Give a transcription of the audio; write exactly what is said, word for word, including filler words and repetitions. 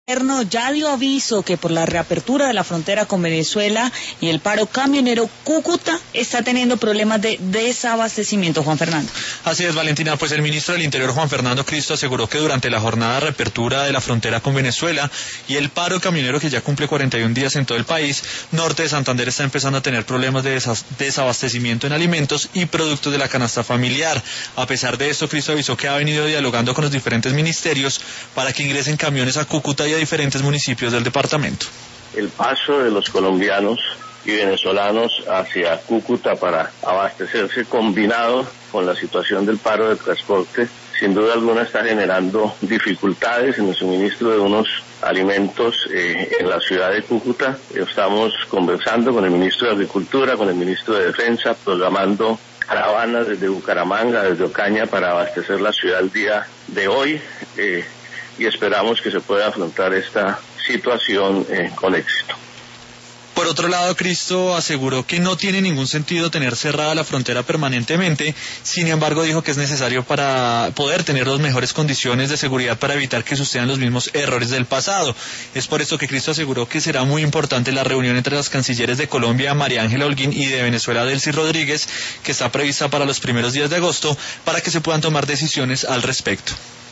gobierno ya dio aviso que por la reapertura de la frontera con Venezuela y el paro camionero, Cúcuta está teniendo problemas de desabastecimiento. Juan Fernando. Así es, Valentina, pues el ministro del Interior, Juan Fernando Cristo, aseguró que durante la jornada de reapertura de la frontera con Venezuela y el paro camionero que ya cumple cuarenta y un días en todo el país, Norte de Santander está empezando a tener problemas de desabastecimiento en alimentos y productos de la canasta familiar. A pesar de esto, Cristo avisó que ha venido dialogando con los diferentes ministerios para que ingresen camiones a Cúcuta y a diferentes municipios del departamento. El paso de los colombianos y venezolanos hacia Cúcuta para abastecerse, combinado con la situación del paro de transporte, sin duda alguna está generando dificultades en el suministro de unos alimentos eh, en la ciudad de Cúcuta. Estamos conversando con el ministro de Agricultura, con el ministro de Defensa, programando caravanas desde Bucaramanga, desde Ocaña, para abastecer la ciudad el día de hoy. Eh, y esperamos que se pueda afrontar esta situación eh, con éxito. Por otro lado, Cristo aseguró que no tiene ningún sentido tener cerrada la frontera permanentemente, sin embargo dijo que es necesario para poder tener las mejores condiciones de seguridad para evitar que sucedan los mismos errores del pasado. Es por esto que Cristo aseguró que será muy importante la reunión entre las cancilleres de Colombia, María Ángela Holguín, y de Venezuela, Delcy Rodríguez, que está prevista para los primeros días de agosto, para que se puedan tomar decisiones al respecto.